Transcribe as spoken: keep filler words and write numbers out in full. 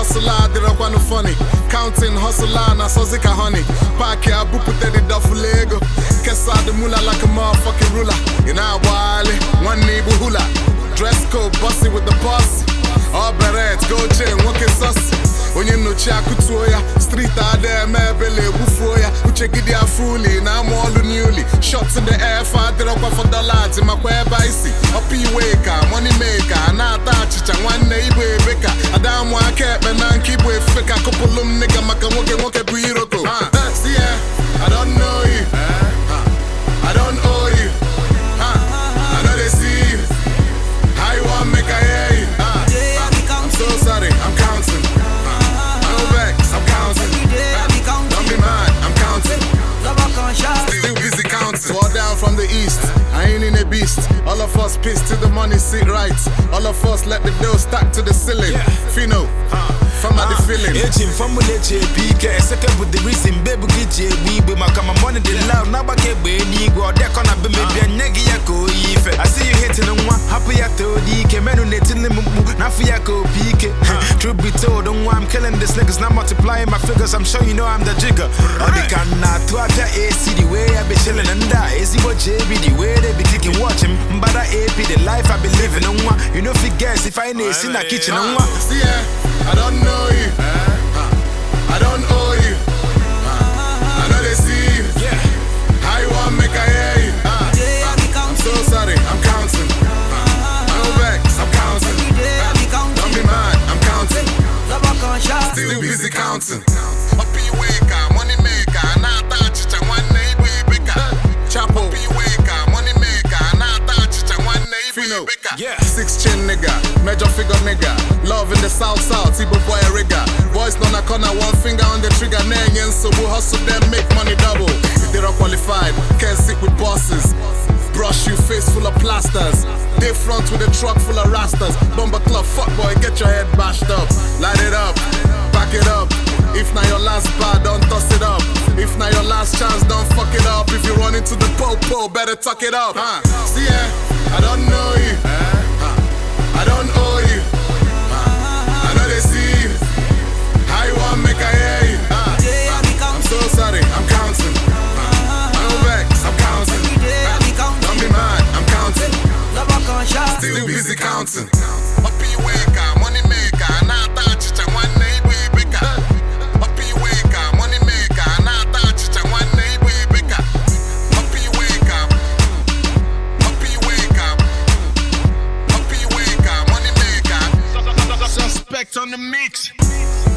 hustler, did I want funny. Counting hustler, na sozika honey. Park ya bupu teddy duffel lego. Kessa the mula like a motherfucking ruler. In our wale, one neighbor hula. Dress code bossy with the boss. All berets, go chain, walking saucy. Onye no chaku toya, street out there, mebele, wufoya. Uche gidi a fully, now I'm all newly. Shots in the air, father up for dollars in my web icy. A P waker, money maker, not that chicha, one neighbor baker. A damn one kept and I keep with fake a couple of nigga, maka woke and woke a buiroko. See ya, I don't know you. I don't owe you. I know they see you. How you want make I hear you? I'm so sorry, I'm counting. I'm counting. Don't be mad, I'm counting. Still busy counting. Swore down from the east, I ain't in a beast. All of us pissed till the money sit right. All of us let the dough stack to the ceiling. Fino, from the feeling. Aging from the J P K, second with the reason, baby, get J B, but my come money the loud, now I get baby, go there, can I be maybe a negi yako. I see you hitting on one, happy at the D K, men who net in the moon, not for yako P K. Truth be told, don't want I'm killing this niggas, not multiplying my figures, I'm sure you know I'm the jigger. Or they cannot to have A C the way I be chilling and die. A C what J B the way they be kicking, watching, but I A P the life I be living on one. You know, if you guess if I ain't in the kitchen on one. See ya, I don't know you. I don't owe you. I know they see you. How you want make I hear you? I'm so sorry, I'm counting. No vex, I'm counting. Don't be mad, I'm counting. Still busy counting. A P waker, money maker, not that chicha, one neighbor baker. Chapo, P waker, money maker, not that chicha, one neighbor baker. Six chin nigga, major figure nigga. Love in the south south, Ibo boy rigger. Boys on a corner, one finger on the trigger. Nengen, so we hustle them, make money double. If they're not qualified, can't sit with bosses. Brush you, face full of plasters. They front with a truck full of rastas. Bomber club, fuck boy, get your head bashed up. Light it up, back it up. If not your last bar, don't toss it up. If not your last chance, don't fuck it up. If you run into the po-po, better tuck it up. Huh? See ya, I don't know you. I don't owe you. I know they see you. How you want make I hear you? I'm so sorry, I'm counting. No vex, I'm counting. Don't be mad, I'm counting. Still busy counting. A P waker, money maker, not that chicha, one neighbor baker. A P waker, money maker, not that chicha, one neighbor baker. A P waker, a P waker, a P waker, money maker. Suspect on the mix.